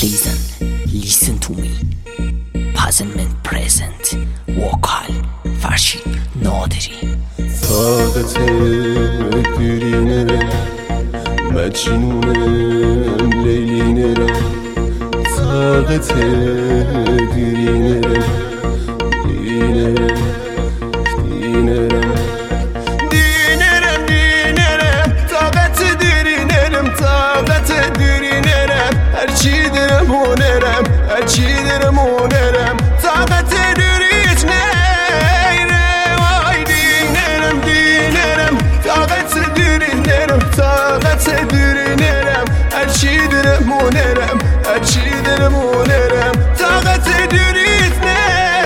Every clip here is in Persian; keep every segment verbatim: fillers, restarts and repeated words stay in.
Listen, listen to me. Present and present. Vokal فرشید نادری. طاقت دیری نرم مجنونم لیلی نرم طاقت دیری نرم دینرم دینرم دینرم دینرم طاقت دیری نرم طاقت دیری نرم هرچی درم هنرم هرچی درم هنرم طاقت دیریت نرم وای دینرم دینرم طاقت دیری نرم طاقت دیری نرم هرچی درم هنرم هرچی درم هنرم طاقت دیریت نرم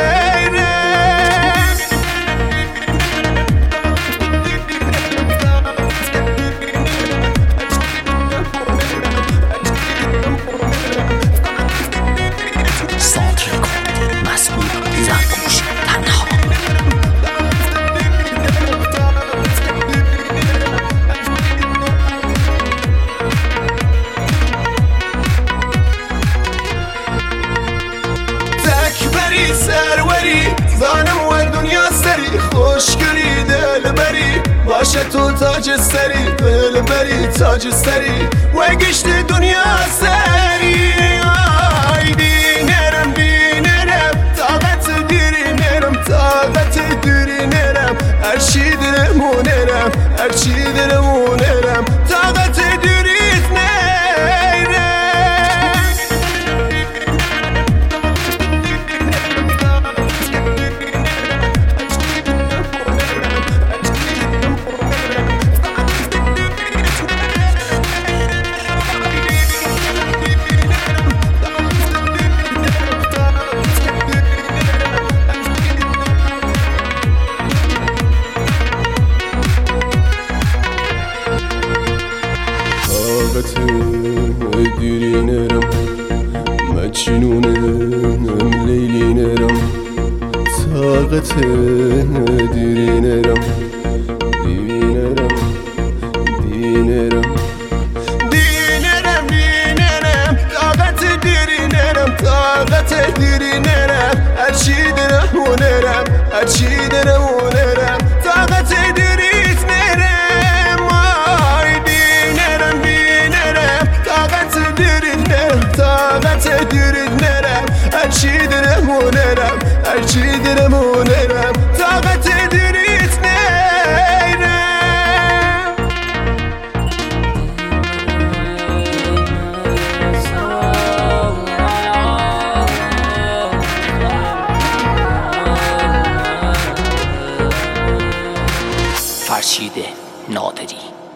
زانم و دنیا سری خوشگلی دل بری باشه تو تاج سری دل بری تاج سری و گشت دنیا سری آی دینرم دینرم طاقت دیری نرم طاقت دیری نرم هرچی درم هنرم هرچی درم هنرم طاقت دیریت نرم طاقت دیری نرم مجنونم لیلی نرم طاقت دیری نرم دینرم دینرم دینرم دینرم طاقت دیری نرم طاقت دیری نرم هرچی درم هنرم هرچی درم هنرم طاقت دیریت نرم وای دینرم دینرم طاقت دیری نرم طاقت دیری نرم هرچی درم هنرم هرچی درم هنرم طاقت دیریت نرم فرشید نادری.